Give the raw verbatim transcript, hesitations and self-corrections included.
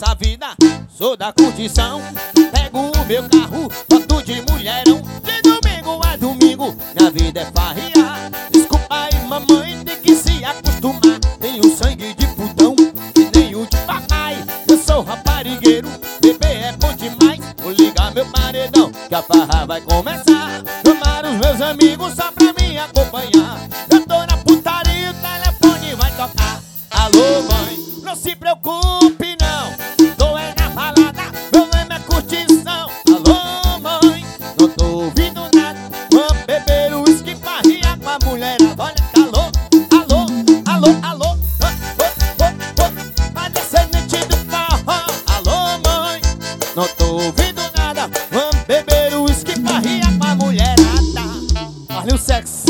essa vida, sou da curtição. Pego o meu carro, boto de mulherão. De domingo a domingo, minha vida é farrear. Desculpa aí, mamãe, tem que se acostumar. Tenho sangue de putão, que nem o de papai. Eu sou raparigueiro, bebê é bom demais. Vou ligar meu paredão, que a farra vai começar. Chamar os meus amigos só pra me acompanhar. Eu tô na putaria, o telefone vai tocar. Alô, mãe, não se preocupe não, tô é na balada, meu nome é curtição. Alô, mãe, não tô ouvindo nada, vamos beber o uísque, farrear com a mulherada. Olha, alô, alô, alô, alô, oh, oh, oh, oh, a descendente do forró. Alô, mãe, não tô ouvindo nada, vamos beber o uísque, farrear com a mulherada. Olha o sexo.